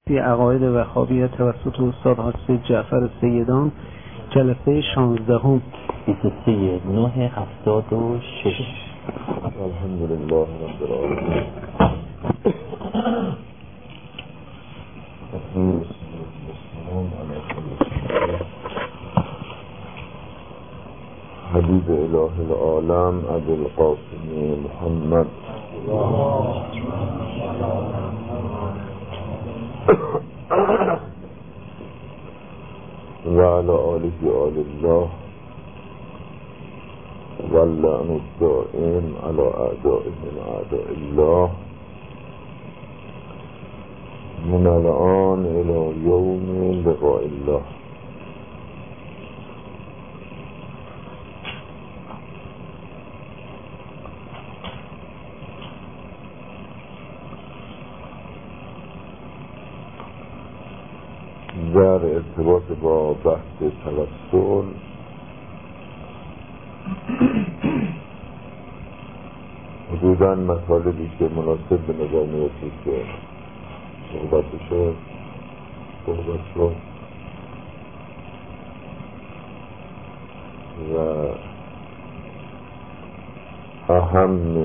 فی عقاید وهابیه توسط استاد حاج جعفر سیدان، جلسه 16 23/9/76. الحمدلله رب العالمین. حبیب اله العالم ابی القاسم محمد و علی آله آل الله و اللعن الدائم علی اعدائهم اعداء الله من الان الى یوم لقاء الله. در ارتباط با بحث توسل حدوداً مطالبی که مناسب به نظر می‌رسید که صحبت شد و اهم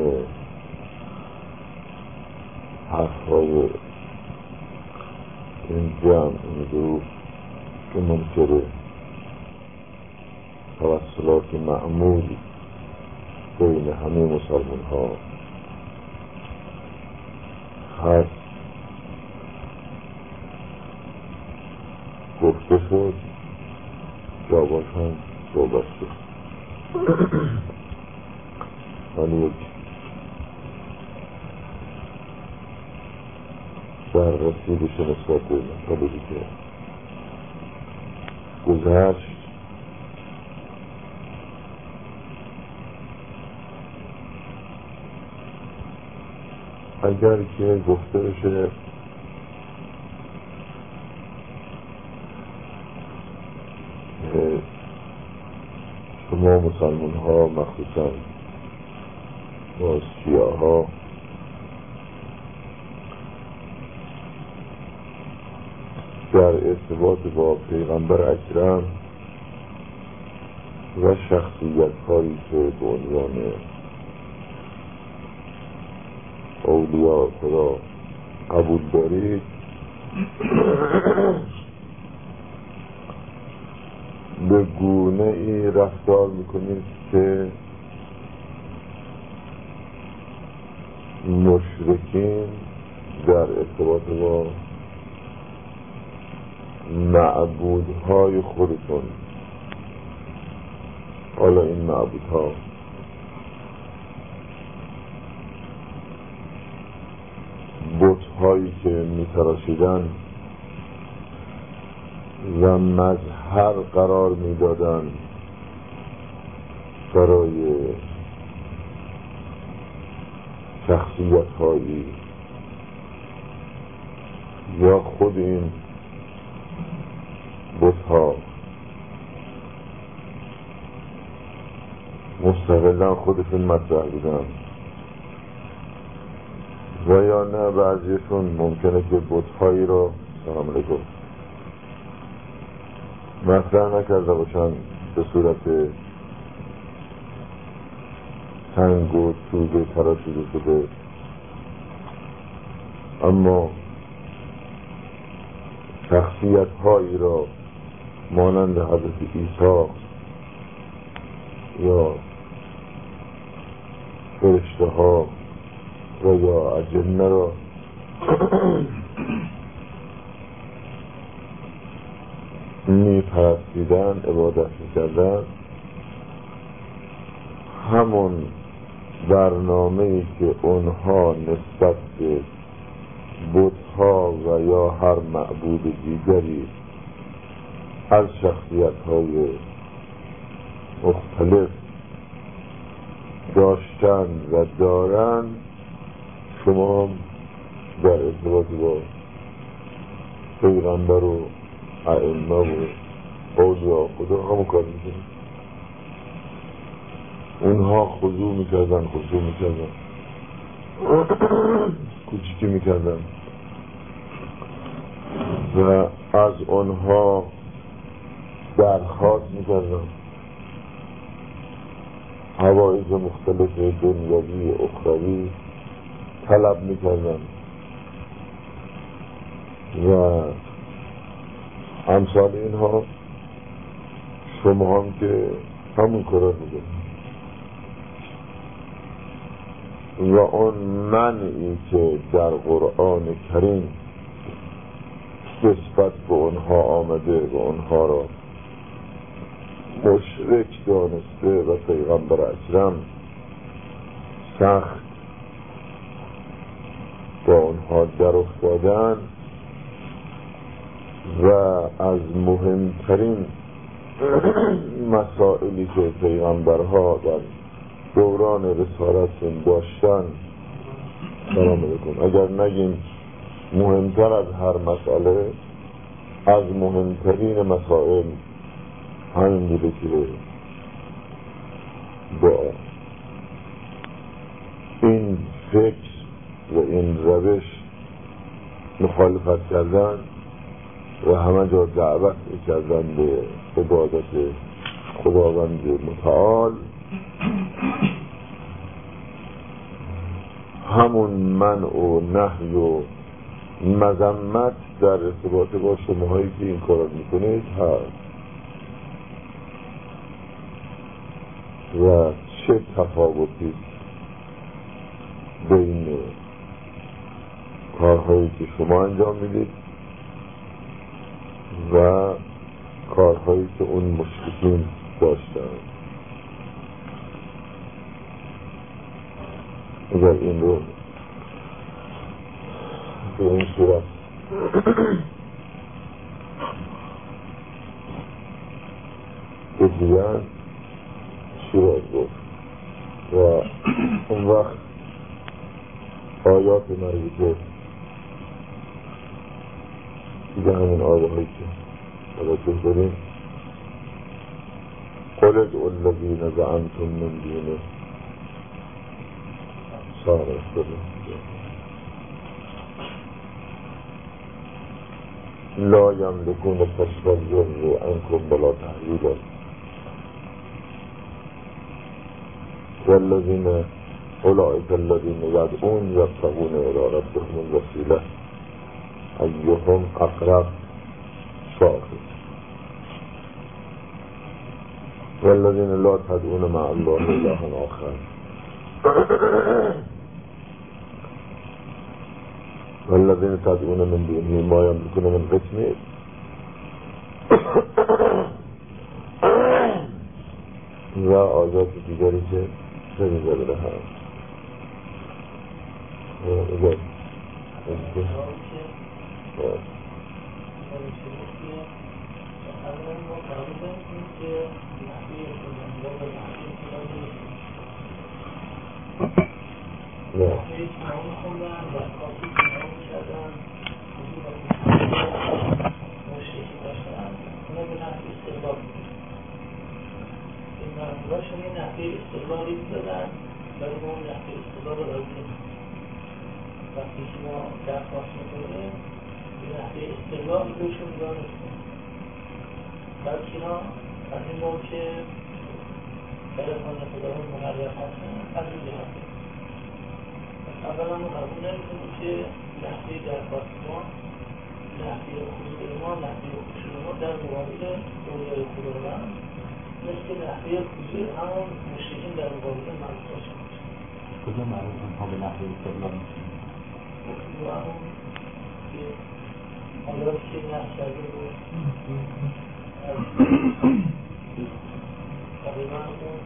حرف‌های این جمع این گروه که منکر توسلات معمول بین همه مسلمان ها هست گفته شد، جواباش هم صحبت شد. من یک بررسی نسبت به مطالبی که گذشت اگر که گفته بشه شما مسلمان ها مخصوصا با شیعه ها در ارتباط با پیغمبر اکرم و شخصیت هایی که به عنوان اولیاء خدا قبول دارید به گونه ای رفتار میکنید که مشرکین در ارتباط با معبودهای خودتون، حالا این معبودها بت‌هایی که می‌تراشیدن و مظهر قرار میدادن برای شخصیت‌هایی یا خود این بت‌ها مستقلاً خودشون مطرح بودن و یا نه بعضیشون ممکنه که بت‌هایی رو سلام علیکم مطرح نکرده باشن به صورت سنگ و چوب تراشیده شده، اما شخصیت هایی را مانند حضرت عیسی یا فرشته ها و یا اجنه را می‌پرستیدن، عبادت می‌کردن، همون برنامه‌ای که اونها نسبت به بت‌ها و یا هر معبود دیگری از شخصیت‌های مختلف داشتن و دارن، شما در ارتباط با پیغمبر و ائمه و اولیاء خدا همون کار میکنید. اونها خضوع میکردن کوچیکی میکردن و از آنها درخواست می‌کردم حوائج مختلف دنیوی اخروی طلب می‌کردم و امثال اینها شما هم که همون کار می‌کنید و آن منعی که در قرآن کریم نسبت به آنها آمده و آنها را مشرک دانسته و پیغمبر اکرم سخت با آنها در افتادن و از مهمترین مسائلی که پیغمبرها در دوران رسالت داشتن برآمده کن. اگر نگیم مهمتر از هر مسئله، از مهمترین مسائل همین بوده که با این فکر و این روش مخالفت کردن و همه جا دعوت کردن به عبادت خداوند متعال. همون منع و نهی و مذمت در ارتباط با شماهایی که این کار میکنید هست و چه تفاوتی بین کارهایی که شما انجام میدید و کارهایی که اون مشرکین داشتن. اگر این رو به این صورت بگویند چی باید گفت و اون وقت آیات مربوطه دیگه همین آیه هایی که توجه داریم قل ادعوا الذین زعمتم من دونه صارت داریم لا یملکون کشف الضر عنکم ولا تحویلا والذین اولئک الذین یدعون یبتغون الی ربهم الوسیلة ایهم اقرب صاحب والذین لا تدعون مع الله إلها آخر والذین تدعون من دونه ما یملکون من قسمه و آیات دیگری که خیلی زبره هست این نحوه استقلالی دادن ولی ما اون نحوه استقلال رو داریم وقتی که ما درخواست میکنیم این نحوه استقلال بهشون دانستیم بعد که اینا از این بار که برخوان خداوند مقرر هستن قبول هستن اولا ما قبول نمیکنیم که نحوه درخواست ما نحوه حضور ما نحوه خشوع ما در مقابل اولیای خداوند مثل نحوه حضور همون مشرکین در مقابل معروف باشه. کجا معروف ها به نحوه استقلال میشن؟ و همون که آیاتی که نحو کرده بود از تقریبا اون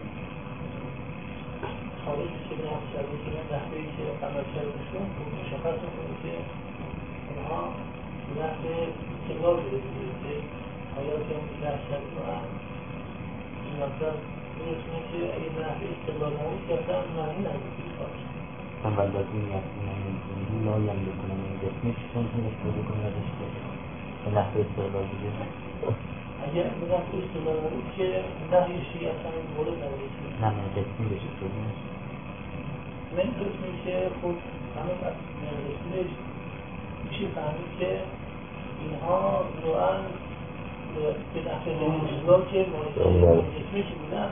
حالتی که نحو کرده که نحوهی که عمل کرده شد مشخص میکنه که اونها نحوه استقلال بوده که آیاتی هم که نحو کرده بود این مطلب میرسونه که اگه نحوه استقلال نبود که اصلا معنی نبود من بلدت این لا یملکون من قسمه چون استفاده کنه ازش به نحوه استقلال بوده اگر به نحوه استقلال نبود که نحوه شیعه اصلا مورد نبود نه من قسمی بشه کنه من قسمی که خود همه قسمش میشه فهمید که اینها نوعا به نفع استقلال که مالکی که بودن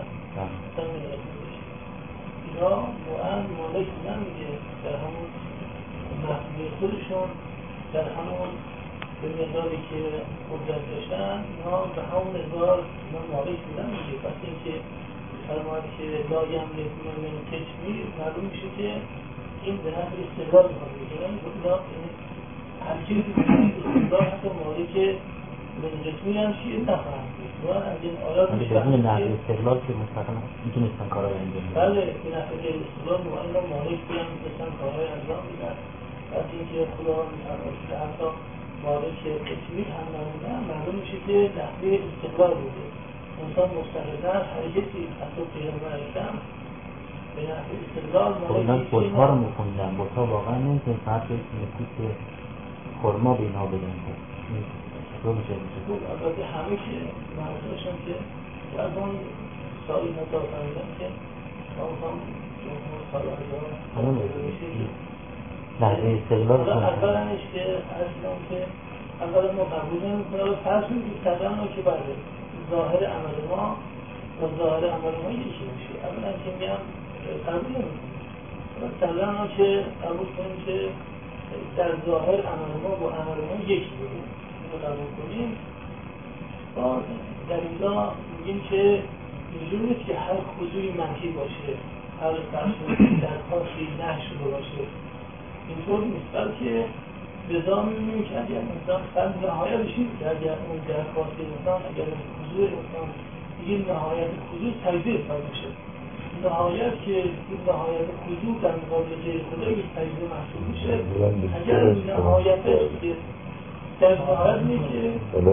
اینا نوعا مالک بودن میگه در همون محدوده خودشون در همون به مقداری که قدرت داشتن اینا به همون مقدار اینا مالک بودن میگه. پس اینکه فرماید که لا یملک من تشمیر معلوم میشه که این به نفع استقلال میخواد بگه. اینا هر چیزی به نفع استقلال حتی مالک من تشمیر هم چیه نخواهند بود. از این آیات بدون نحو استقلال که مستقیما میتونستن کارهای انجام بدن. بله به نفع استقلال اینا مالک بودن میتونستن کارهای انجام بدن. از اینکه خدا میفرماید که حتی مالک تشمیر هم نمونن معلوم میشه که نحوه استقلال بوده. انسان مستقلا حرکتی حتی پیغمبر اکرم به نحوه استقلال اینا بت‌ها رو می‌خوندن. بت‌ها واقعا نمی‌تونستن حتی نفوس خرما به اینها بدن. البته همه که منظورشون که از اون سالی نتا فهمیدن که ما هم جمهور سالها نحوه استقلال اولنش که اصلا که اولا ما قبول نمی‌کنیم و فرض می‌کنیم تقریبا که برده ظاهر عمل ما و ظاهر عمل ما یکی میشه. اولا که میگم قبول نمی‌کنیم مثلا ما که قبول کنیم که در ظاهر عمل ما با عمل ما یکی بودیم قبول کنیم باز در اینجا میگیم که لزوم نیست که هر خضوعی منفی باشه، هر درخواستی نه شده باشه. اینطور نیست، بلکه بذا میبینیم که اگر انسان فرد نهایتش این که اگر اون درخواست انسان اگر اون خضوع انسان دیگه نهایت خضوع تجزیه فرد میشه. نهایت که این نهایت خضوع در مقابل غیر خدا یک تجزیه محسوب میشه. اگر نهایتش که در نهایت نیست که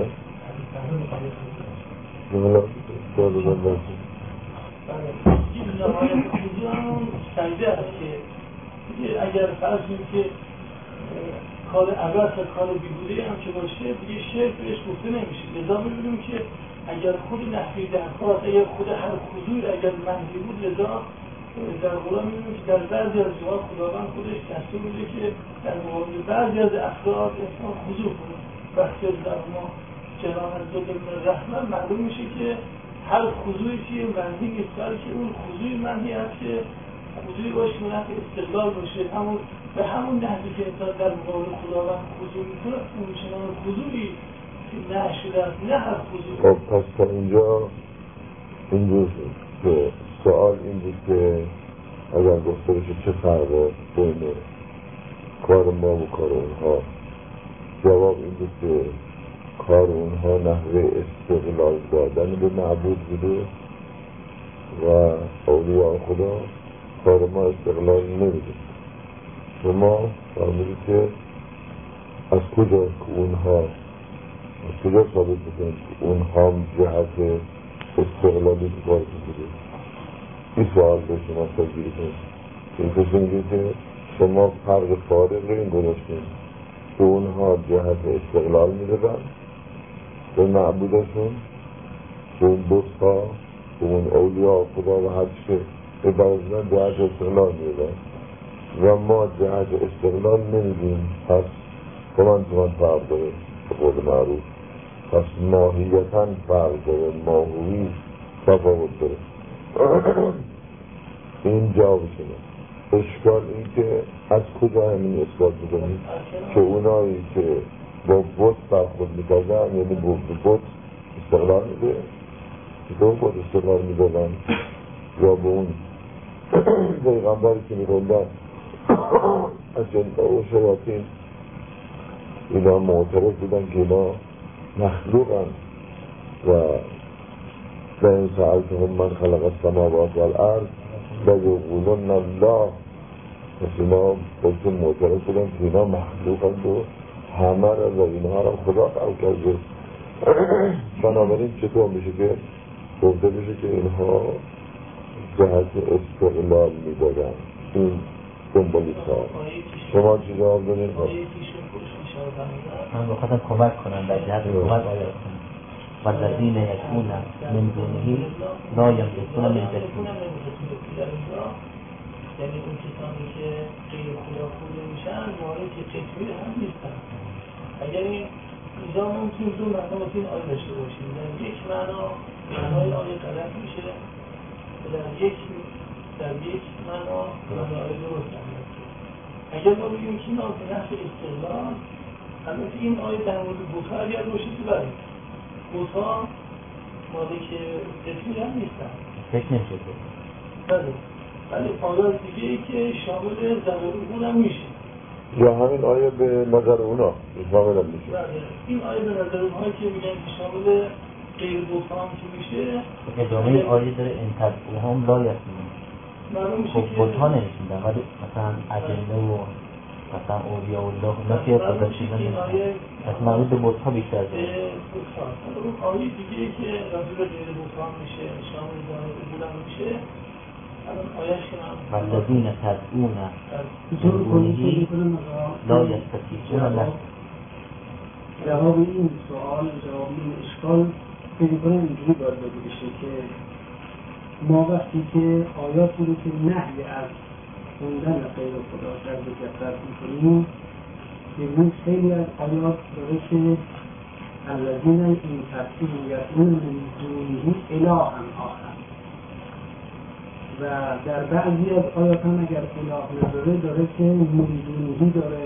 این نهایت خضوع همون تجزیه هست که اگر فرض کنیم که کار عبث و کار بیهوده هم که باشه دیگه شرک بهش گفته نمیشه. لذا می‌بینیم که اگر خود نحوی درخواست اگر خود هر خضوع اگر منفی بود لذا در قرآن می‌بینیم که در بعضی از جاها خداوند خودش دستور میده که در مقابل بعضی از افراد انسان خضوع کنه. وقتی در ما جناب حضرت ابن رحمت معلوم میشه که هر خضوعی که منفی نیست بلکه اون خضوع منفی هست که خضوعی باشه که نفع استقلال باشه، همون به همون نحوی که انسان در مقابل خداوند خضوع میکنه اون چنان خضوعی که نه شده است نه هر خضوع. خب پس تا اینجا این بود که سوال این بود که اگر گفته بشه چه فرقه بین کار ما و کار اونها، جواب این بود که کار اونها نحوه استقلال دادن به معبود بوده و اولیاء خدا کار ما استقلال نمیده. شما فرمودید که از کجا ثابت بکنید که اونها جهت استقلالی کار بوده؟ این سوال به شما تجربه کنید. این کسی میگه که شما فرق فارق رو این گذاشتید که اونها جهت استقلال میدادن به معبودشون، به اون بت‌ها، به اون اولیاء خدا و هر چه به برازن جهت استقلال میدادن و ما جهت استقلال نمیدیم. پس کمان فرق داره به قول معروف، پس ماهیتاً فرق داره، ماهوی تفاوت داره. این جواب شما. اشکال این که از کجا همین اثبات میکنید که اونایی که با بت برخورد میکردن یعنی با بت استقلال میده که با بت استقلال میدادن یا با اون پیغمبری که میروندن از جنبه و شیاطین اینا معترف بودن که اینا مخلوقن و این سألتهم من خلق السماوات والارض لیقولن الله. پس اینا خودشون معترف بودن که اینا مخلوقن و همه را و اینها را خدا خلق کرده. بنابراین چطور میشه که گفته بشه که اینها جهت استقلال میدادن؟ این دنبالی سال شما چی جواب دارید؟ من بخواستم کمک کنم در جهت کمک آیات کنم والذین یدعون من دونه لا یملکون من تشبیه، یعنی اون کسانی که غیر خدا خود میشن مالک تشبیه هم نیستن. اگر این اینجا ممکن دو معنا واسه این آیه داشته باشیم. در یک معنای آیه غلط میشه، در یک معنا معنای آیه درست میشه. اگر ما بگیم که این آیه نحو استقلال، البته این آیه در مورد بوتا اگر باشه که برای بوتا مالک اسمی هم نیستن، فکر نمیشه بله آیات دیگه ای که شامل ضرورون هم میشه یا همین آیه به نظر اونا شامل هم میشه. این آیه به نظر اونهایی که میگن که شامل غیر بوتان که میشه ادامه این آیه داره این تدبیر هم لایت معلوم میشه خب که بوتان نشیدن ولی مثلا عجله و مثلا اولیاء الله نفی قدر شیدن از مربوط به بوتها بیشتر به بوتان اون آیه دیگه ای که راجع به غیر بوتان میشه شامل ضرورون هم میشه والذین تدعون من دونه لا یستطیعون له. جواب این سوال، جواب این اشکال فکر کنم اینجوری باید بشه که ما وقتی که آیاتی رو که نهی از خوندن غیر خدا در ذکر می‌کنیم، ببینیم خیلی از آیات داره که الذین این تدعون یدعون من دونه اله آخر، و در بعضی از آیات هم اگر اله نداره داره که مریدونهی داره.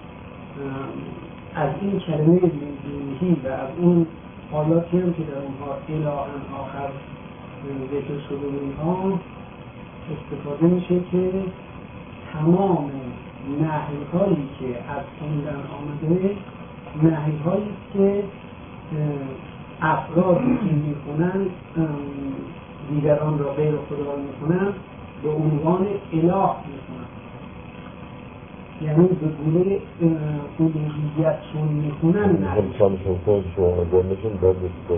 از این کلمه مریدونهی و از اون آیاتی هم که در اونها اله آخر ذکر شده اونها استفاده میشه که تمام نهی‌هایی که از خوندن آمده نهی‌هایی که افرادی که میخونن دیگران را غیر خدا میکنن به عنوان اله میکنن، یعنی به گونه الوهیت چون میکنن نه همچنان شما دانشون باید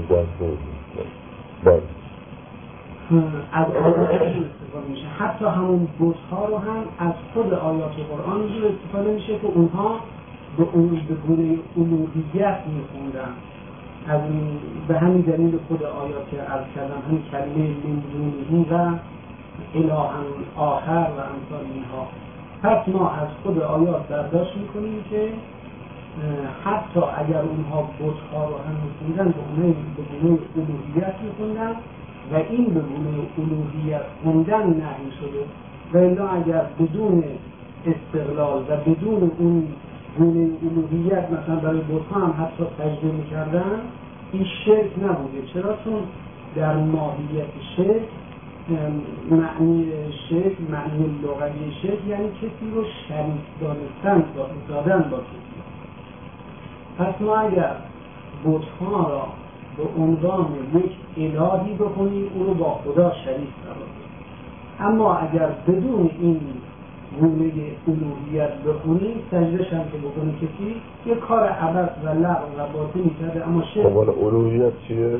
از آیات استفاده میشه. حتی همون بت‌ها رو هم از خود آیات قرآن استفاده میشه که اونها به گونه الوهیت میخوندن. از به همین دلیل خود آیات که عرض کردم همین کلمه من دونه و اله آخر و امثال اینها. پس ما از خود آیات برداشت میکنیم که حتی اگر اونها بت‌ها رو هم میخوندن به گونه الوهیت میخوندن و این به گونه الوهیت خوندن نهی شده، و الا اگر بدون استقلال و بدون اون گونه الوهیت مثلا برای بت‌ها هم حتی سجده میکردن، این شرک نبوده. چرا؟ چون در ماهیت شرک معنی شرک، معنی لغوی شرک یعنی کسی رو شریک دادن با کسی. پس ما اگر بت‌ها را به عنوان یک الهی بکنیم او رو با خدا شریک قرار بدیم، اما اگر بدون این گونه الوهیت بخونیم سجده‌ش هم که بکنه کسی یک کار عبث و لغو و باطلی کرده. اما شرک اول الوهیت چیه؟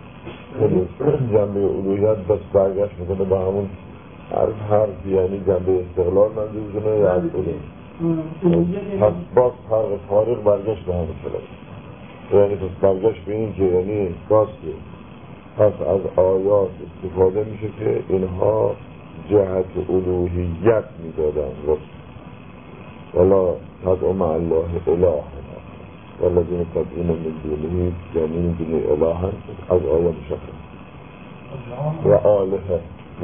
جنبه الوهیت بس برگشت میکنه به همون حرف یعنی جنبه استقلال منظورشونه یا از الوهیت پس باز فرق برگشت به همون کلمه، یعنی پس برگشت به این که یعنی راسته. پس از آیات استفاده میشه که اینها جهت الوهیت میدادن ولا تدعو مع الله اله والذین تدعون من دونه یعنی من دونه اله از آیات مشخص و آله و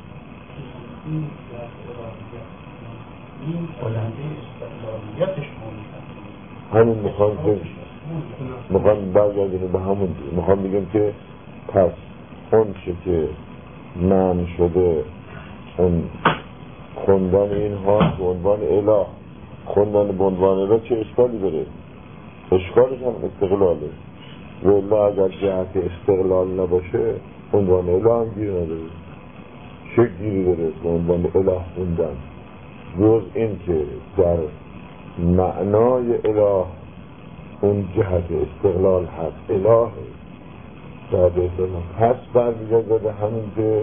همین میخوان برگردیم به همون میخوان بگیم که پس اون چه که من شده اون خوندن اینها به عنوان اله، خوندن به عنوان اله چه اشکالی داره؟ اشکالش هم استقلاله. ولی اگر جهت استقلال نباشه عنوان اله هم گیر نداره. چه گیری داره به عنوان اله خوندن؟ جز این که در معنای اله اون جهت استقلال هست، اله جهت استقلال هست. برمیگرده همین که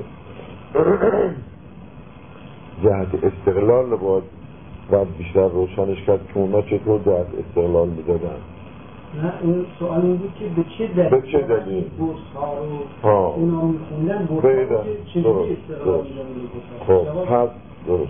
جهت استقلال رو باید بیشتر روشنش کرد که اونا چطور جهت استقلال میدادن. نه این سوال این بود که به چه دلیل بوس‌ها رو اونا میخوندن، بوس‌ها رو چجوری استقلال میدادن. خب پس درست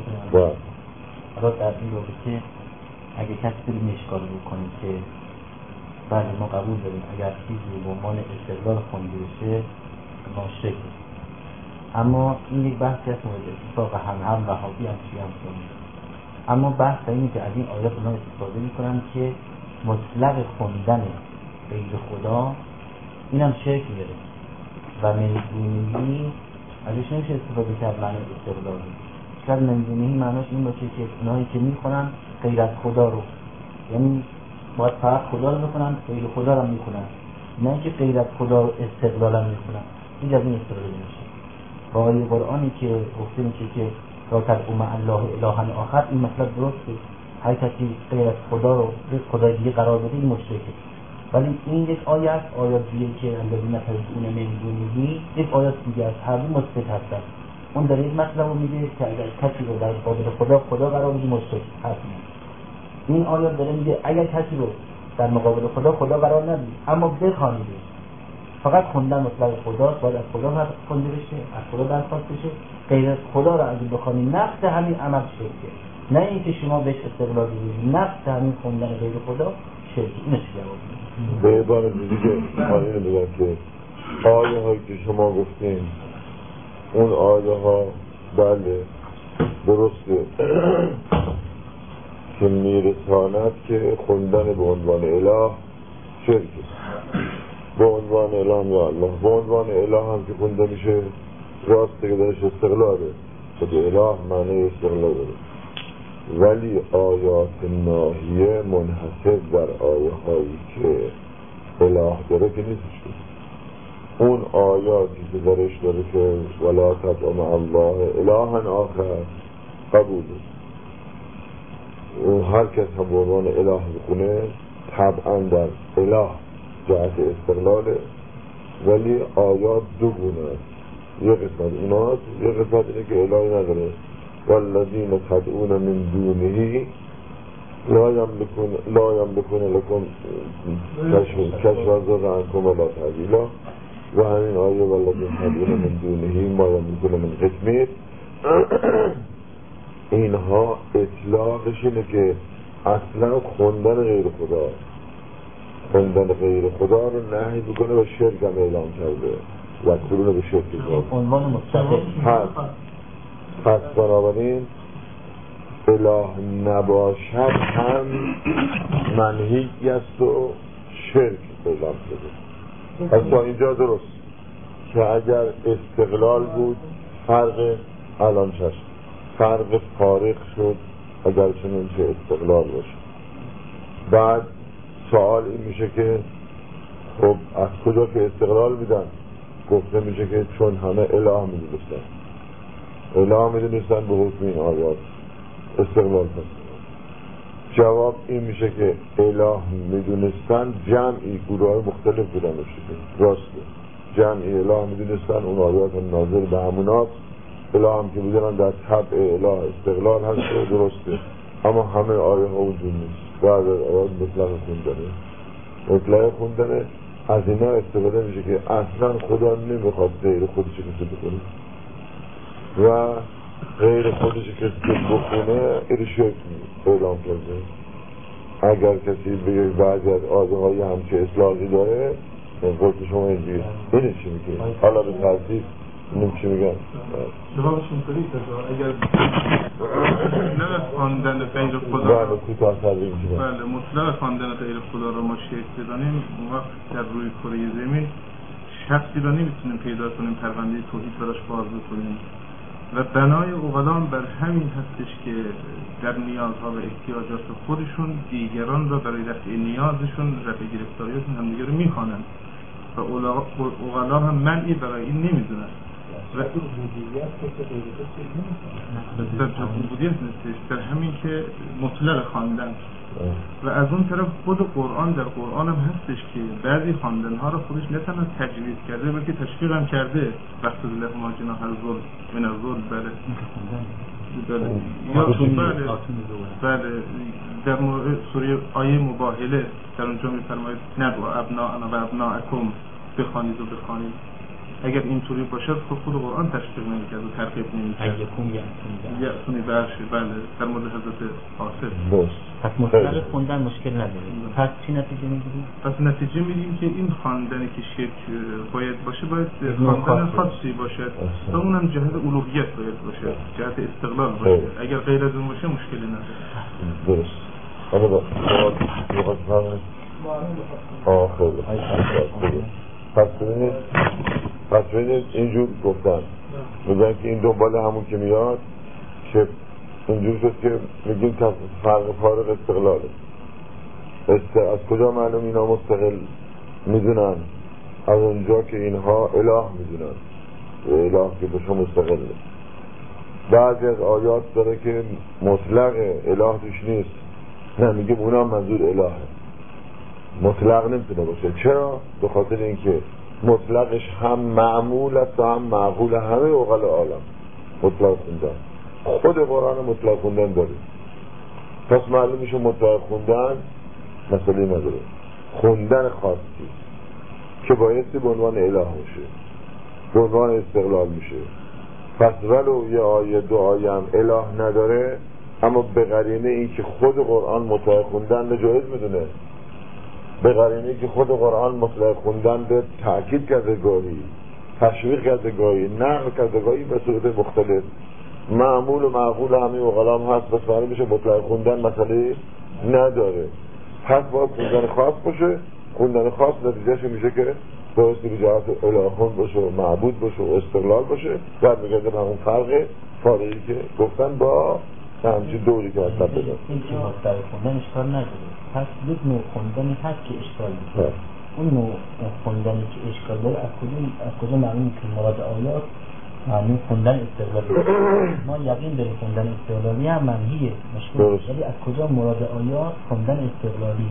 حالا در این رابطه اگه کسی بریم اشکال بکنیم که بله ما قبول داریم اگر چیزی به عنوان استقلال خونده بشه ما شرک. اما این یک بحثی هست مورد اتفاق هم وهابی هم شیعه هم سنی. اما بحث اینه که از این آیات اونا استفاده میکنن که مطلق خوندن غیر خدا اینم شرک میاره و منزونی ازش نمیشه استفاده کرد معنی استقلالی. شاید منزونی معناش این باشه که اونایی که میخونن غیر از خدا رو، یعنی باید فقط خدا رو میخونن غیر خدا رو میخونن، نه که غیر از خدا رو استقلالا میخونن. این از این استفاده نمیشه. با آیه قرآنی که گفته میشه که لا تدعوا مع الله الها آخر، این مطلب درسته. هر کسی غیر از خدا رو به خدای دیگه قرار بده این مشرکه. ولی این یک آیه است، آیات دیگه که الذین تدعون من دونه یک آیات دیگه است، هر دو مثبت هستن. اون داره این مطلب رو میگه که اگر کسی رو در مقابل خدا قرار بدی مشرک هست. این آیات داره میگه اگر کسی رو در مقابل خدا قرار ندی اما بخوانید، فقط خوندن مطلق خداست، باید از خدا خونده بشه، از خدا درخواست بشه. غیر از خدا رو اگه بخوانی نفس همین عمل شرکه، نه اینکه شما بهش استقلال بدید، نفس همین خوندن غیر خدا شرکه. اینو چه جواب میدید؟ به عبارت دیگه آیه میگن که آیه هایی که شما گفتین اون آیه ها بله درسته که میرساند که خوندن به عنوان اله شرکه. به عنوان اله یا الله، به عنوان اله هم که خونده میشه راسته که درش استقلاله، خود اله معنی استقلال داره. ولی آیات ناهیه منحصر در آیه هایی که اله داره که نیستش. اون آیاتی که درش داره که ولا تدعوا مع الله الها آخر قبوله. هر کس هم به عنوان اله بخونه طبعا در اله جهت استقلاله. ولی آیات دو گونه است، یه قسمت اوناست، یه قسمت اینه که الهی نداره. والذین تدعون من دونه لا یملکون لکم کشف الضر عنکم ولا تحویلا. و همین آیه والذین تدعون من دونه ما یملکون من قسمیر، اینها اطلاقش اینه که اصلا خوندن غیر خدا رو نهی بکنه و شرک هم اعلام کرده و کرونه به شرک عنوان مستقل. پس بنابراین اله نباشد هم منهی است و شرک اعلام شده. پس تا اینجا درست که اگر استقلال بود فرق الان چشم فرق فارق شد اگر چنین چه استقلال باشه. بعد سوال این میشه که خب از کجا که استقلال میدن؟ گفته میشه که چون همه اله میدونستن به حکم این آیات استقلال پس. جواب این میشه که اله میدونستن جمعی گروه های مختلف بودن راسته، جمعی اله میدونستن، اون آیات ناظر به هموناست. اله هم که بودن در طبع اله استقلال هست درسته، اما همه آیه ها اونجور نیست. بعد آیات مطلق خوندنه از اینا استفاده میشه که اصلا خدا نمیخواد غیر خودش کسی بکنه و غیر خودش کسی بخونه این شرک اعلام کرده. اگر کسی بگه بعضی از آیه های همچه اصلاحی داره قلت شما اینجوری اینه چی میگه؟ حالا به ترتیب اینم چی میگن؟ جوابش اینطوری که اگر مطلق خواندن غیر خدا بله مطلق خواندن غیر خدا رو ما شرک بدانیم، اون وقت در روی کره زمین شخصی را نمیتونیم پیدا کنیم پرونده توحید براش باز بکنیم و بنای اوغلان بر همین هستش که در نیازها و احتیاجات خودشون دیگران را برای رفع نیازشون، رفع گرفتاریشون همدیگه رو میخوانند و اوغلا هم منعی برای این نمیدونن و عبودیت نیستش، در همین که مطلق خواندن. و از اون طرف خود قرآن در قرآن هم هستش که بعضی خواندنها رو خودش نه تنها تجویز کرده بلکه تشویق هم کرده. وقت الله ما جناح الظلم من الظلم بله در مورد سوره آیه مباهله در اونجا میفرماید ندعوا ابناءنا و ابناءکم، بخوانید و بخوانید اگر اینطوری باشد خود قرآن تشویق نمی‌کرد و ترغیب نمی‌کرد. یأتونی برشه بله در مورد حضرت حاصل. پس مطلق خوندن مشکل نداره. پس چی نتیجه میگیریم؟ پس نتیجه میگیم که این خواندنی که شرک باید باشه باید خواندن خاصی باشد و اونم جهت الوهیت باید باشه، جهت استقلال باشه. اگر غیر از اون باشه مشکلی نداره. درست. حالا با خیلی پس ببینید اینجور گفتن میگن که این دنبال همون که میاد که اینجور شد که میگیم فرق فارق استقلاله. از کجا معلوم اینا مستقل میدونن؟ از اونجا که اینها اله میدونن، اله که بشه مستقله. بعضی از آیات داره که مطلق اله توش نیست، نه میگیم اونا منظور الهه، مطلق نمیتونه باشه. چرا؟ به خاطر اینکه مطلقش هم معمول است و هم معقول همه عقل عالم. مطلق خوندن خود قرآن مطلق خوندن داره، پس معلوم میشه مطلق خوندن مسئله نداره. خوندن خاصی که بایستی به عنوان اله باشه، به عنوان استقلال میشه. پس ولو یه آیه دو آیه هم اله نداره، اما به قرینه این که خود قرآن مطلق خوندن به جایز میدونه، به قرینه که خود قرآن مطلق خوندن به تأکید کرده گاهی، تشویق کرده گاهی، نقل کرده گاهی به صورت مختلف، معمول و معقول همه اقلام هست. بس معلوم میشه مطلق خوندن مسئله نداره. پس باید خوندن خاص باشه. خوندن خاص نتیجهش میشه که بایستی به جهت الهون باشه و معبود باشه و استقلال باشه. بعد میگرده به همون فرق فارقی که گفتن با همچین دوری که حسب بدن. این که مطلق خوندن اشکال نداره. پس یک نوع خوندنی هست که اشکال میکنه. اون نوع خوندنی که اشکال داره از کجا معلوم که مراد آیات معلوم خوندن استقلالی. ما یقین داریم خوندن استقلالی هم منهیه، مشکل. ولی از کجا مراد آیات خوندن استقلالی؟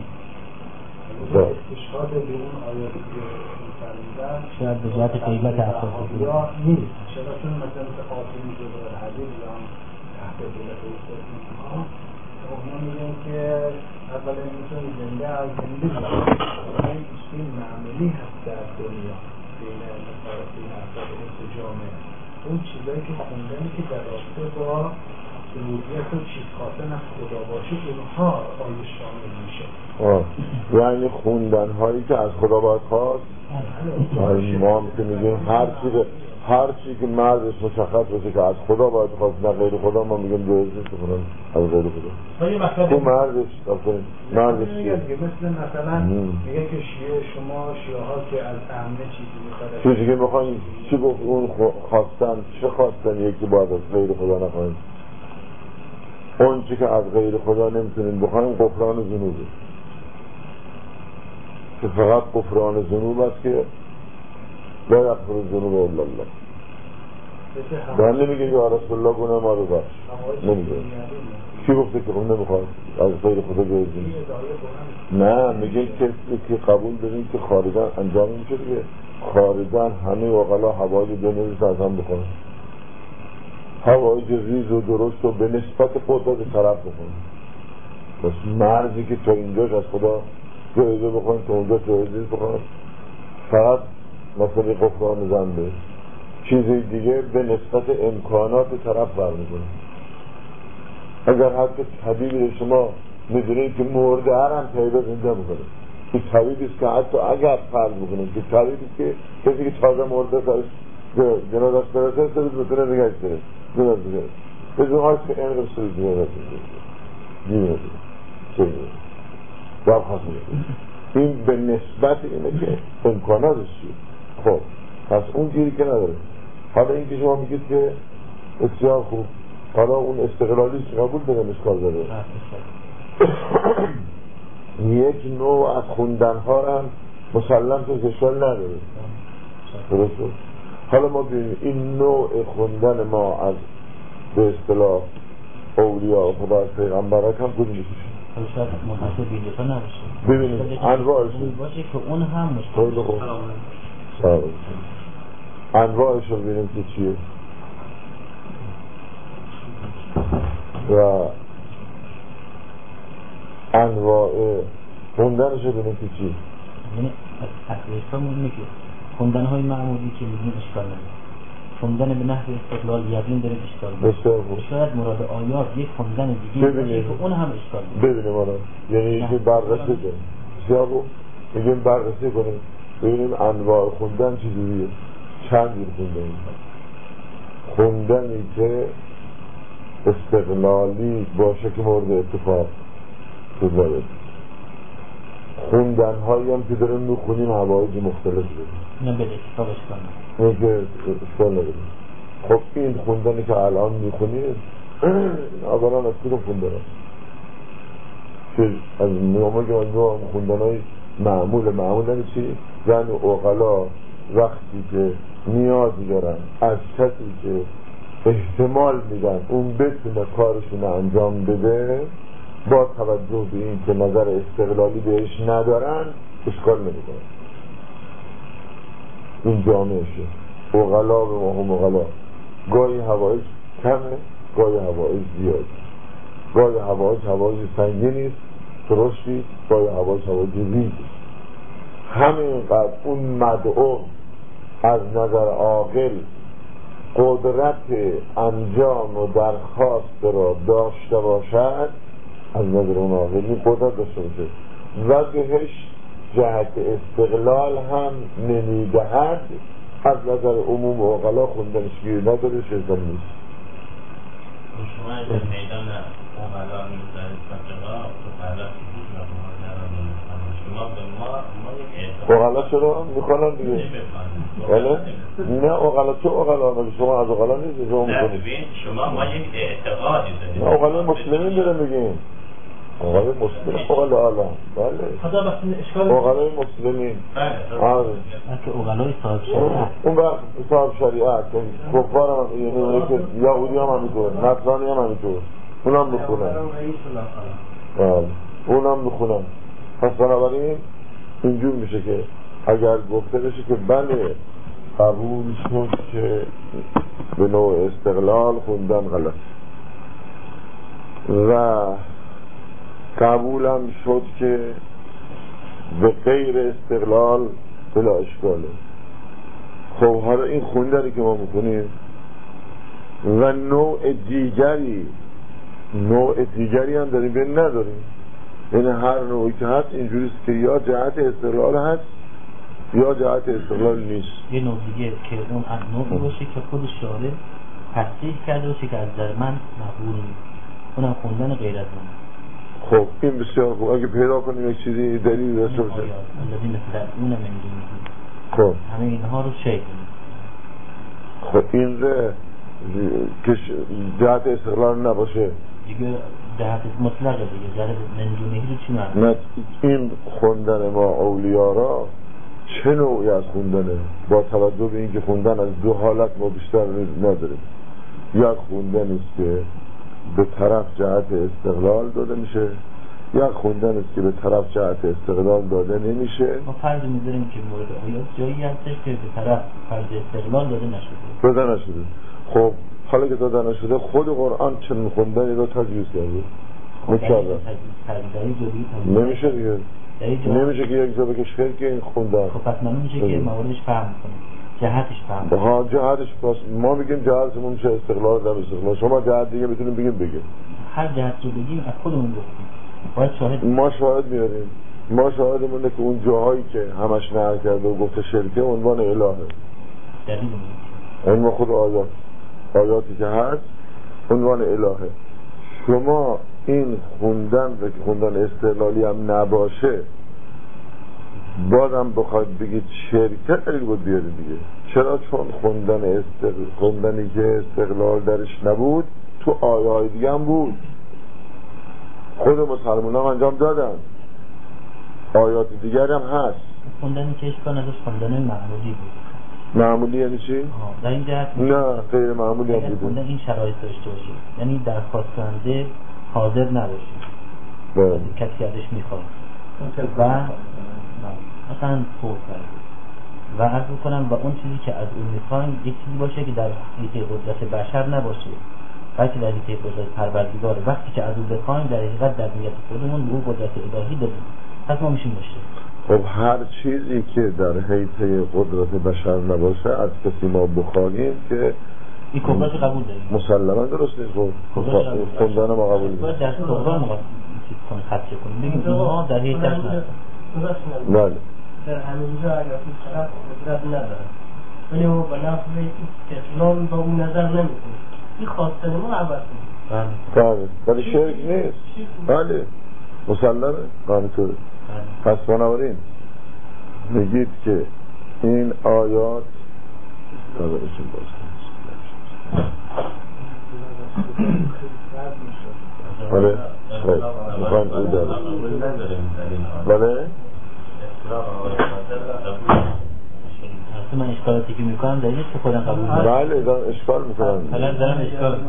اشکال به اون آیاتی که فرمودن شاید به جهت قیمت افراد یا نیست. چرا چون مثلا تقاطعی شده در حدیث یا تحت دولت استثناء اونا میگن که اولا میتون زنده از زنده این این معمولی هست در دنیا بین مصارفین افراد جامعه. اون چیزایی که خوندنی که در رابطه با الوهیت و چیز خواستن از خدا باشه اونها آیه شامل میشه. یعنی خوندن هایی که از خدا باید خواست. ما هم که میگیم هر چی که مردش مشخص باشه که از خدا باید خواست نه غیر خدا، ما میگیم جایز نیست بخونن از غیر خدا. تو مردش مثل مثلا میگه که شما شیعه ها که از امنه چیزی میخواد چیزی که میخواین چی گفت اون خواستن چه خواستن یکی باید از غیر خدا نخواهیم. اون چی که از غیر خدا نمیتونین بخواهیم غفران ذنوبه که فقط غفران ذنوب است که لا یغفر الذنوب الا الله. من نمیگه یا رسول الله گناه ما رو بخش، نمیگه. کی گفته که اون نمیخواد از غیر خدا جایز نیست؟ نه میگه که قبول داریم که خارجان انجام میشه دیگه. خارجان همه عقلا هوای دنیا رو از هم بکنن، هوای ریز و درست و به نسبت قدرت طرف بکنن. بس مرزی که تا اینجاش از خدا جایزه بکنن تا اونجا جایزه بکنن، فقط مثلا غفران ذنبه. چیزی دیگه به نسبت امکانات طرف برمی‌کنه. اگر حتی طبیبی شما میدونید که مرده هم پیدا زنده میکنه، این طبیبی است که حتی اگر فرض بکنیم که طبیبی است که کسی که تازه مرده سرش جنازش برسه سرش بتونه نگهش داره جناز بگره بزن هایست که این قرص سرش جنازش بگره چه میگه جواب خواست میگه این به نسبت اینه که امکاناتش چیه. خب پس اون گیری که نداره. حالا این که شما میگید که بسیار خوب، حالا اون استقلالیش قبول دارم اشکال داره. یک نوع از خوندن ها هم مسلم تو اشکال نداره. درسته؟ حالا ما ببینیم این نوع خوندن ما از به اصطلاح اولیاء خدا از پیغمبرات هم کدوم میشه؟ شاید منحصر به اینجا نباشه. ببینیم انواعش باشه که اون هم مشکل انواعش رو ببینیم که چیه و انواع خوندنش رو ببینیم که چیه. یعنی اصلیش همون میگه خوندن‌های معمولی که می‌بینیم اشکال نداره. خوندن به نحو استقلال یقین داره اشکال نداره. شاید مراد آیات یک خوندن دیگه باشه که اون هم اشکال نداره. ببینیم آره. یعنی اینکه بررسی کنیم. بسیار میگیم بررسی کنیم. ببینیم انواع خوندن چجوریه. چند جور خوندنی که استقلالی باشه که مورد اتفاق داره. خوندن هایی هم که داریم میخونیم حوایج مختلف داریم. نه به اتفاق اشکال نداره. نه که اشکال نداره. خب این خوندنی که الان میخونیم اولا از کدوم خوندن هست؟ که از نوع خوندن های معمول یعنی چی؟ یعنی اقلا وقتی که نیازی دارن از کسی که احتمال میدن اون بتونه کارشون انجام بده با توجه به این که نظر استقلالی بهش ندارن اشکال نمیکنن. این جامعشه اقلا به ما هم اقلا. گاهی هوایج کمه، گاهی هوایج زیاد، گاهی هوایج سنگینیست ترشی، گاهی هوایج ریزی. همینقدر اون مدعو از نظر عاقل قدرت انجام و درخواست را داشته باشد، از نظر اون عاقل این قدرت داشته باشه و بهش جهت استقلال هم نمیدهد، از نظر عموم و عقلا خوندنش گیر نداره، شرطن نیست. شما از میدان عقلا میگذارید فقها فقها شما به ما اقلا چرا میخوانن دیگه؟ نه اقلا چه اقلا؟ شما از اقلا نیست شما میکنید. شما ما یک اعتقادی دارید. نه اقلا مسلمین داره میگیم. اقلا مسلمین اقلا علا. بله. اقلا مسلمین. بله. که اقلای صاحب شریعت. اون وقت صاحب شریعت. کفار هم یعنی که یهودی هم همینطور، نصرانی هم همینطور. اونم میخونن. بله. اونم میخونن. پس بنابراین اینجور میشه که اگر گفته بشه که بله قبول شد که به نوع استقلال خوندن غلط و قبولم شد که به غیر استقلال بلا اشکاله. خب حالا این خوندنی که ما میکنیم و نوع دیگری هم داریم به نداریم. یعنی هر نوعی که هست اینجوریست که یا جهت استقلال هست یا جهت استقلال نیست. یه نوع دیگه که اون نوعی باشه که خود شارع تصدیق کرده باشه که از در من مقبول نیست، اونم خوندن غیر از من. خب این بسیار خوب. اگه پیدا کنیم یک چیزی دلیل داشته باشه الذی مثل اونم نمیدونیم. خب همه اینها رو شیء. خب این که جهت استقلال نباشه دیگه جهت مطلقه دیگه، جهت منجونهی رو چی معنی؟ این خوندن ما اولیاء را چه نوعی از خوندنه؟ با توجه به اینکه خوندن از دو حالت ما بیشتر نداریم. یک خوندن است که به طرف جهت استقلال داده میشه، یک خوندن است که به طرف جهت استقلال داده نمیشه. ما فرض میذاریم که مورد آیات جایی هستش که به طرف فرض استقلال داده نشده. خب حالا که داده نشده خود قرآن چنین خوندنی رو تجویز کرده. مکرر نمیشه دیگه. نمیشه که یک جا بکش خیر که این خوندن. خب پس نمیشه که موردش فهم کنیم، جهتش فهم. ها جهتش پس ما میگیم جهتمون میشه استقلال در استقلال. شما جهت دیگه بتونیم بگیم. هر جهت رو بگیم از خودمون گفتیم. باید شاهد ما شاهد میاریم. ما شاهدمونه که اون جاهایی که همش نقل کرده و گفته شرکه عنوان الهه. دلیل این ما خود آیاتی که هست عنوان الهه. شما این خوندن و که خوندن استقلالی هم نباشه بازم بخواید بگید شرکت دلیل بود بیارید دیگه. چرا؟ چون خوندنی که استقلال درش نبود تو آیه دیگه هم بود، خود مسلمان هم انجام دادن، آیات دیگر هم هست. خوندنی که اشکال نداشت خوندن معمولی بود. معمولی یعنی چی؟ در این جهت نه غیر معمولی هم بود. خوندن این شرایط داشته باشه، یعنی درخواست کننده حاضر نباشه، کسی ازش میخواد و مثلا فوت کرده و عرض کنم و اون چیزی که از اون میخوان یک چیزی باشه که در حیطه قدرت بشر نباشه، بلکه در حیطه قدرت پروردگاره. وقتی که از اون بخوایم در حقیقت در نیت خودمون به اون قدرت الهی دادیم، پس ما میشیم باشه. خب هر چیزی که در حیطه قدرت بشر نباشه از کسی ما بخواهیم که این کفرش قبول داریم مسلما درست نیست. خوندن ما قبول داریم باید در صغرا ما چیز کنیم خدشه کنیم بگیم اینها در حیطش نست. بله در همینجا اگر طرف قدرت نداره ولی ما به نفع استقلال با اون نظر نمیکنیم این خواستن ما عوض کنیم. بله ولی شرک نیست. بله مسلمه همینطوره. پس بنابراین میگید که این آیات نظرشون باز بله میخوایم او داره بله من اشکالاتی که میکنم در اینست که خودم قبول دارم. بله دارم اشکال میکنم حالا دارم اشکال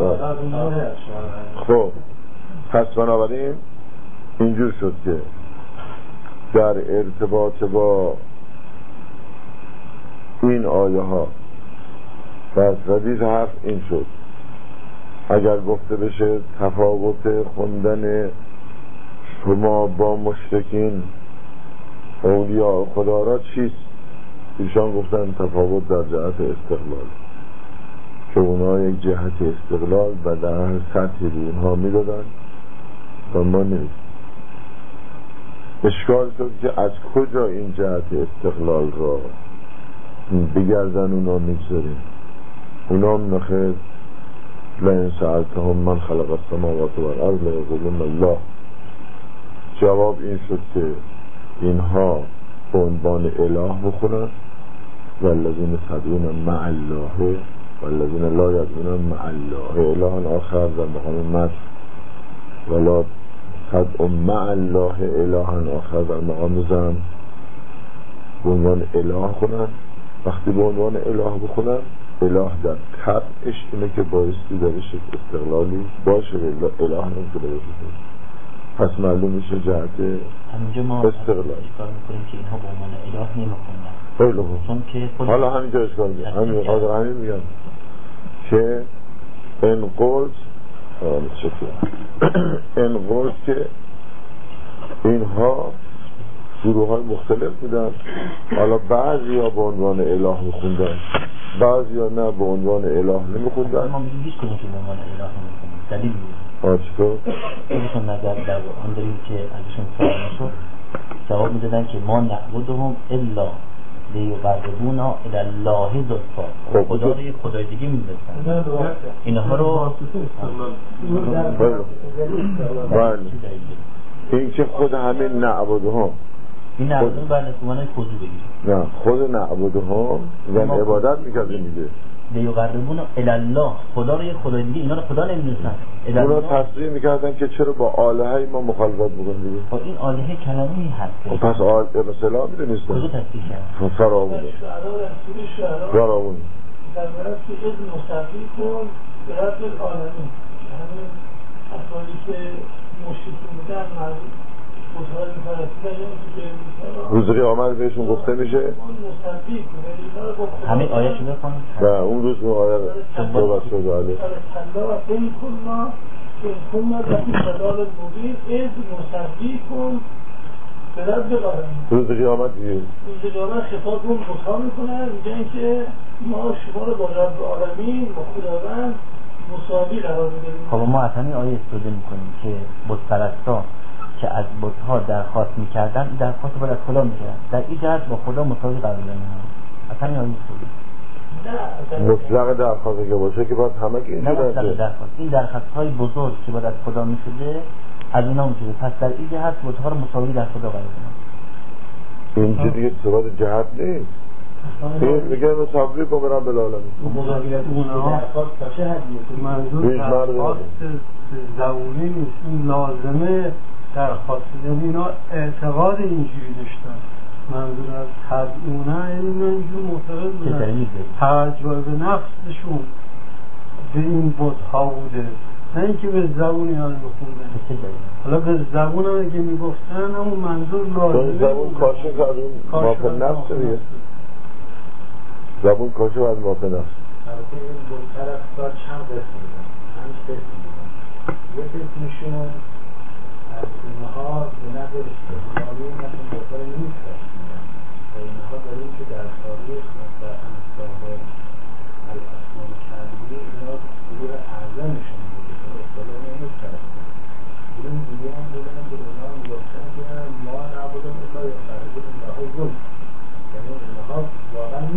خب پس بنابراین اینجور شد که در ارتباط با این آیه ها و ردیز حرف این شد اگر گفته بشه تفاوت خوندن شما با مشرکین اولیاء خدا را چیست؟ ایشان گفتن تفاوت در جهت استقلال که اونا یک جهت استقلال و در هر سطحی رو اونها میدادن و ما نیست. اشکال شد که از کجا این جهت استقلال را بگردن اونا میگذاریم. اونا هم نخیر لئن سألتهم من خلق السماوات والارض لیقولون الله. جواب این شد که اینها به عنوان اله بخونن والذین تدعون مع الله والذین لا یدعون مع الله اله آخر در مقام مد ولا تدعو مع الله اله آخر در مقام زن به عنوان اله خونن. وقتی به عنوان اله بخونن اله در طبعش اینه که بایستی درش استقلالی باشه اله نمیشه باشه. پس معلوم میشه جهت همینجا ما استقلال اشکال میکنیم که اینها به عنوان اله نمیخوندن. خیلی خوب. چون که حالا همینجا اشکال میکنم همین قادر همین میگم که این قلت این قلت که اینها گروه های مختلف بودن. حالا بعضی ها به عنوان اله میخوندن بعضی ها نه به عنوان اله نمیخوندن. ما میگیم هیچ کنیم که به عنوان اله نمیخوندن. دلیل چطور؟ خودشون نظر در آن داریم که ازشون سوال نشد جواب میدادن که ما نعبدهم الا لیقربونا الی الله زلفا. خدا رو یک خدای دیگه میدونستن اینها رو بله این که خود همین نعبدهم این نعبدهم بر نسبانه خوضو بگیریم نه خود نعبدهم یعنی عبادت میکردیم میگه لیقربونا الی الله خدا رو یک خدای دیگه اینا رو خدا نمیدونستن. اونا تصریح میکردن که چرا با آلهه ما مخالفت بکنیم دیگه. خب این آلهه کلمه‌ای هست. پس آلهه مثلا میدونستن کجا تصریح کردن؟ فراوونه فراوونه در برای که از مصرفی کن به رب العالمین یعنی افرادی که مشرکی بودن مربوط بزرگ میکنه روز قیامت بهشون گفته میشه همین آیه شده کنم و اون روز اون آیه صحبت شده علی این کنما رفی خلال المبین از مصرفی کن به رب العالمین. روز قیامت دیگه روز قیامت خطاب اون بطا میکنن میگن که ما شما رو با رب العالمین با خداوند مساوی قرار میدیم. خب ما از همین آیه استفاده میکنیم که بت‌پرستا که از بت‌ها درخواست میکردن این درخواست باید از خدا میکردن در این جهت با خدا مساوی قرار میدن. از همین آیه استفاده مطلق درخواست که باشه که باید همه که نه مطلق درخواست این درخواست‌های بزرگ که باید از خدا میشده از اینا میشده. پس در این جهت بت‌ها رو مساوی در خدا قرار میدن. اینجا دیگه صفات جهت نیست. این میگه مساوی کن به رب العالمین. اونها چه هدیه منظور درخواست زبونی نیست این لازمه درخواست یعنی اینا اعتقاد اینجوری داشتن. منظور از تدعونه این اینجور معتقد بودن توجه به نفسشون به این بت‌ها بوده نه اینکه به زبون اینا بخوندن. حالا به زبون هم اگه میگفتن همون منظور لازمه زبون کاشه کردون مافه نفس دیگه زبون کاشه باید مافه نفس. البته این بت‌پرستا چند قسم بودن 5 قسم بودن. یه قسمشون از اینها به نظر استقلالی مثل بطار نیست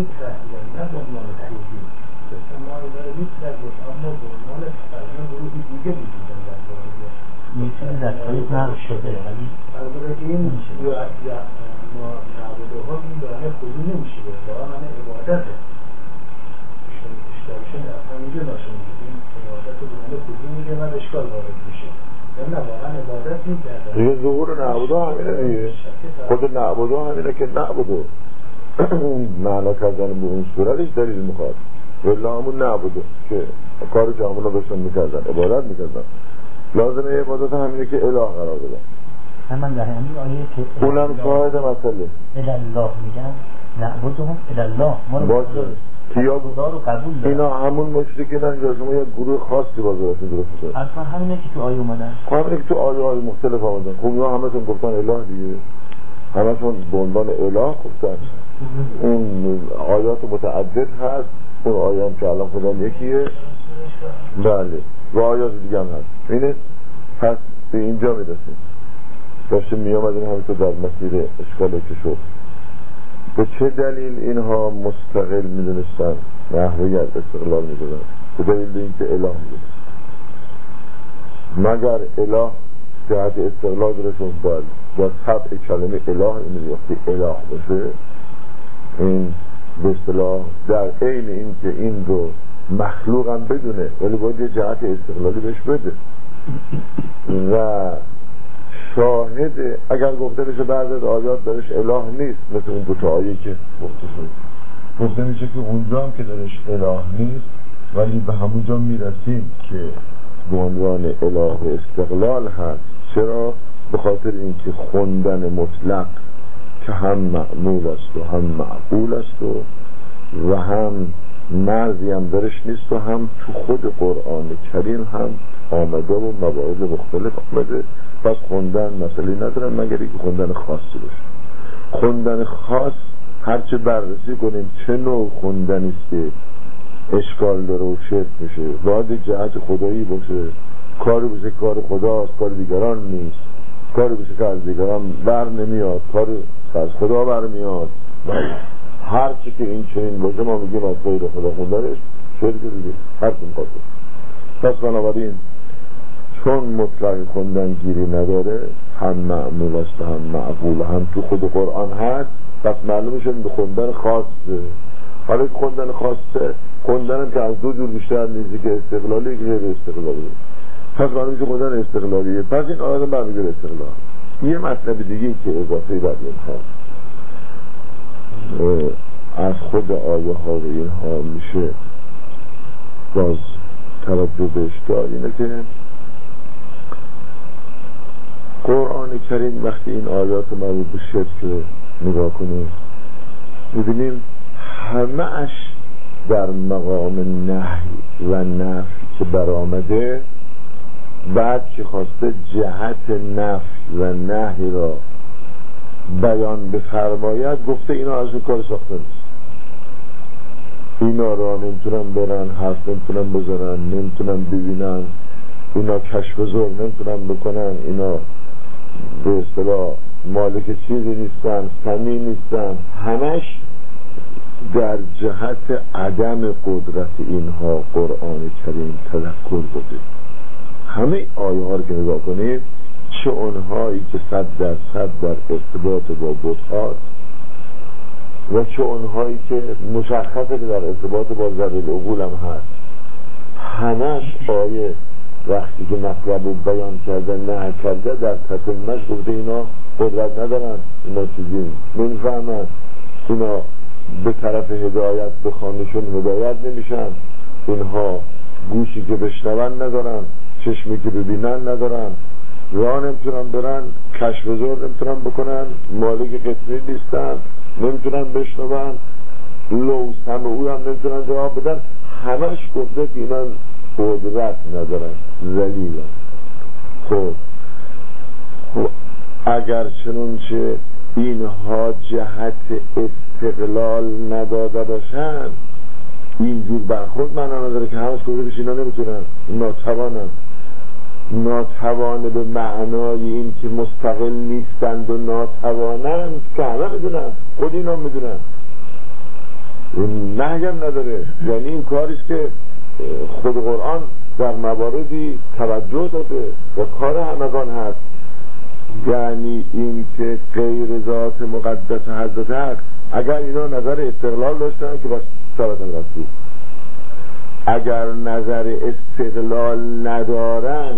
میترسیدن، نه به عنوان تحییدی مثل ما اینا رو میترسید، اما به عنوان فرزن گروهی دیگه میدیدن در واقعیه میتونه در تاریخ نقش شده ولی البته این ما نعبده ها این دارنه خودی نمیشه واقعا من عبادته اشتراشون از همینجا ناشون میگه این عبادت رو دارنه خودی میگه و اشکال وارد میشه نه واقعا عبادت میکردن دیگه ظهور نعبده همینه دیگه خود نعبده همینه که نعبده معنا کردن به اون صورتش دلیل میخواد ولی همون نعبده که کار جامعه رو بشن میکردن عبادت میکردن لازمه عبادت همینه که اله قرار بدن من در همین آیه که اونم شاهد مسئله الله میگن نعبدهم الله ما رو باشه کیا خدا رو قبول دارن اینا همون مشرکینن یا شما یه گروه خاصی بازارشون درست میکنن اصلا همینه که تو آیه اومدن همینه که تو آیه های مختلف آمدن خب اینا همتون گفتن اله دیگه همتون به عنوان اله گفتن اون آیات متعدد هست اون آیه هم که الان خودم یکیه بله و آیات دیگه هم هست اینه پس به اینجا میرسیم داشته میامدیم همینطور در مسیر اشکاله که شد به چه دلیل اینها مستقل میدونستن نحوه استقلال میدونن به دلیل اینکه اله میدونست مگر اله جهت استقلال درشون با طبع کلمه اله این ریاختی اله باشه این به اصطلاح در عین این که این رو مخلوق هم بدونه ولی باید یه جهت استقلالی بهش بده و شاهد اگر گفته بشه بعد از آیات درش اله نیست مثل اون دوتا آیه که گفته میشه که اونجا هم که درش اله نیست ولی به همونجا میرسیم که به عنوان اله استقلال هست چرا؟ به خاطر اینکه خوندن مطلق که هم معمول است و هم معقول است و هم مرزی هم درش نیست و هم تو خود قرآن کریم هم آمده و مواعظ مختلف آمده پس خوندن مسئله ندارن مگر اینکه خوندن خاصی باشه خوندن خاص هرچه بررسی کنیم چه نوع خوندنی است که اشکال داره و شرک میشه باید جهت خدایی باشه کاری باشه کار خداست کار دیگران نیست کاری باشه که از دیگران بر نمیاد کار از خدا بر میاد هرچی که این چنین باشه ما میگیم از غیر خدا خوندنش شرک دیگه هر چی میخواد پس بنابراین چون مطلق خوندن گیری نداره هم معمول است هم معقول هم تو خود قرآن هست پس معلومه شد به خوندن خاصه حالا خوندن خاصه خوندن که از دو جور بیشتر نیست که استقلالی که غیر استقلالی پس معلومه که خوندن استقلالیه پس این آیات برمیگره استقلال یه مطلب دیگه که اضافه بر اینها از خود آیه ها و اینها میشه باز توجه بهش دار اینه که قرآن کریم وقتی این آیات مربوط به شرک نگاه کنیم می‌بینیم همه اش در مقام نهی و نفی که برآمده بعد که خواسته جهت نفی و نهی را بیان بفرماید گفته اینا از اون کار ساخته نیست اینا را نمیتونن برن حرف نمیتونن بزنن نمیتونن ببینن اینا کشف زور نمیتونن بکنن اینا به اصطلاح مالک چیزی نیستن سمی نیستن همش در جهت عدم قدرت اینها قرآن کریم تذکر بوده همه آیه ها رو که نگاه کنید چه اونهایی که 100% در ارتباط با بت‌ها و چه اونهایی که مشخصه که در ارتباط با ذوی العقول هم هست همش آیه وقتی که مطلب رو بیان کرده نه کرده در تتمش گفته اینا قدرت ندارن اینا چیزی نمیفهمن اینا به طرف هدایت بخوانشون هدایت نمیشن اینها گوشی که بشنون ندارن چشمی که ببینن ندارن راه نمیتونن برن کشف زور نمیتونن بکنن مالک قطعی نیستن نمیتونن بشنون لو سمعو هم نمیتونن جواب بدن همش گفته که اینا قدرت ندارن ذلیلن خب اگر چنانچه اینها جهت استقلال نداده باشن اینجور برخورد معنا نداره که همش گفته بشه اینا نمیتونن ناتوانن ناتوانه به معنای این که مستقل نیستند و ناتوانند که همه میدونن خود اینا میدونن نهی هم نداره. یعنی این کاریست که خود قرآن در مواردی توجه داده و کار همگان هست. یعنی این که غیر ذات مقدس حضرت حق اگر اینا نظر استقلال داشتن که بس ثابت رسول، اگر نظر استقلال ندارن،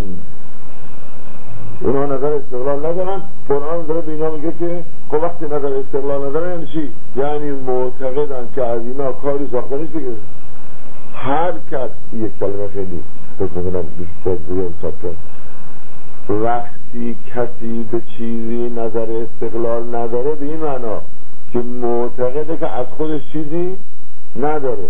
اونا نظر استقلال ندارن، قرآن داره به اینا میگه که خب وقتی نظر استقلال ندارن یعنی چی؟ یعنی معتقدن که از اینا کاری ساخته نیست دیگه. هر کس یک کلمه خیلی بکنم وقتی کسی به چیزی نظر استقلال نداره به این معنا که معتقده که از خودش چیزی نداره،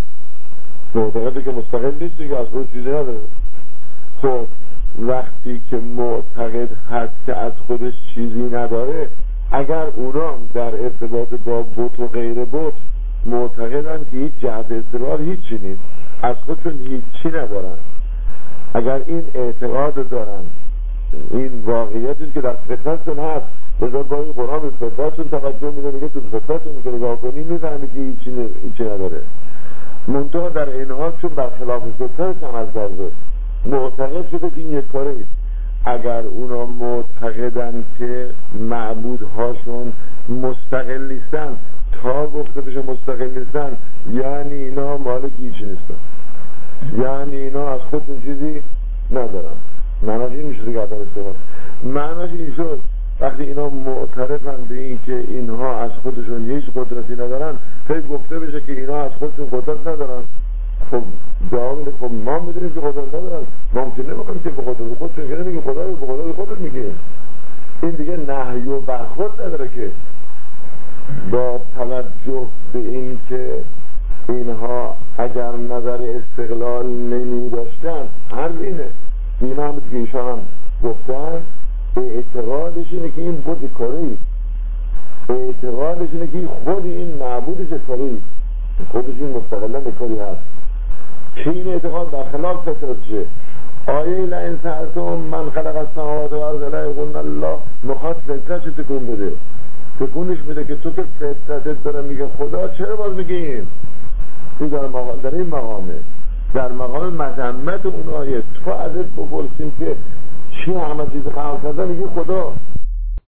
معتقده که مستقل نیست که از خودش چیزی نداره. خب وقتی که معتقد هست که از خودش چیزی نداره، اگر اونا در ارتباط با بت و غیر بت معتقدن که هیچ جهت استقلال هیچی نیست، از خودشون هیچی ندارن، اگر این اعتقاد دارن، این واقعیتی که در فطرتشون هست، بذار با این قرآن به فطرتشون توجه میده، میگه تو فطرتشون که نگاه کنی میفهمی که هیچی نداره. منتها در این حال چون برخلاف فطرتش عمل کرده معتقد شده که این یک کاره است. اگر اونا معتقدن که معبودهاشون مستقل نیستن، تا گفته بشه مستقل نیستن یعنی اینا مالک هیچی نیستن، یعنی اینا از خودشون چیزی ندارن. معناش این میشه دیگه آدم استقلال. معناش این شد وقتی اینا معترفن به این که اینها از خودشون هیچ قدرتی ندارن، خیلی گفته بشه که اینا از خودشون قدرت ندارن. خب جواب میده خب ما میدونیم که قدرت ندارن، ممکن نمیکنیم که به قدرت خودشون، که نمیگه خدا به قدرت خودت میگه. این دیگه نهی و برخورد نداره که با توجه به این که اینها اگر نظر استقلال نمی داشتن، هر اینه این هم که ایشان هم گفتن اعتقادش اینه که این بود کاری، اعتقادش اینه که خود این معبودش کاری، خودش این مستقلا کاری هست که این اعتقاد برخلاف فطرتشه. آیه لئن سألتهم من خلق السماوات والارض ليقولن الله مخاط فطرتش تکون بده، تکونش بده که تو که فطرتت داره میگه خدا، چرا باز میگه این در این مقامه، در مقام مذمت اون آیه. تو ازت بپرسیم که چی همه چیز خلق کرده، میگه خدا.